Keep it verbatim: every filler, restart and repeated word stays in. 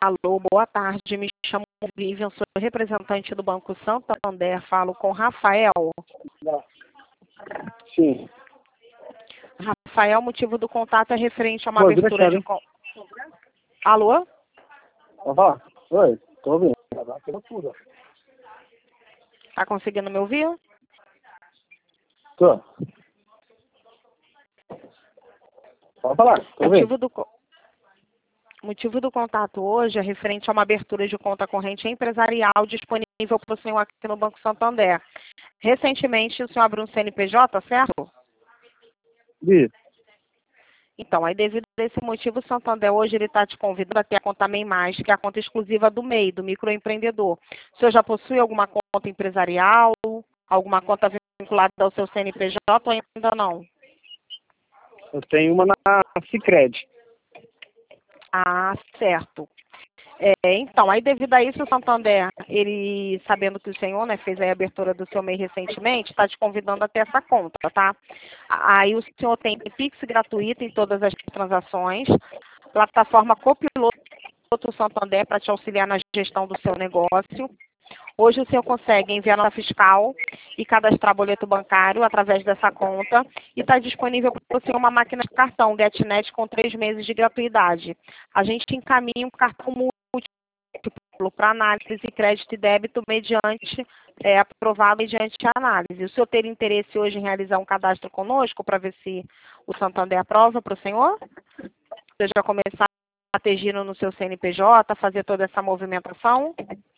Alô, boa tarde. Me chamo Vivian, sou representante do Banco Santander. Falo com Rafael. Sim. Rafael, motivo do contato é referente a uma Pô, abertura de... hein? con- Alô? Ó, oi, tô ouvindo. Tá conseguindo me ouvir? Tô. Pode falar, tô ouvindo. Motivo do, co- motivo do contato hoje é referente a uma abertura de conta corrente empresarial disponível para o senhor aqui no Banco Santander. Recentemente, o senhor abriu um C N P J, certo? Isso. Então, aí devido a esse motivo, o Santander hoje ele está te convidando a ter a conta MEI Mais, que é a conta exclusiva do MEI, do microempreendedor. O senhor já possui alguma conta empresarial, alguma conta vinculada ao seu C N P J ou ainda não? Eu tenho uma na Sicredi. Ah, certo. É, então, aí devido a isso, o Santander, ele, sabendo que o senhor, né, fez aí a abertura do seu MEI recentemente, está te convidando a ter essa conta, tá? Aí o senhor tem Pix gratuito em todas as transações, plataforma Copiloto Santander para te auxiliar na gestão do seu negócio. Hoje o senhor consegue enviar nota fiscal e cadastrar boleto bancário através dessa conta e está disponível para o senhor uma máquina de cartão GetNet com três meses de gratuidade. A gente encaminha um cartão múltiplo para análise de crédito e débito mediante, é, aprovado mediante a análise. O senhor teria interesse hoje em realizar um cadastro conosco para ver se o Santander aprova para o senhor? Você já começar a ter giro no seu C N P J, fazer toda essa movimentação?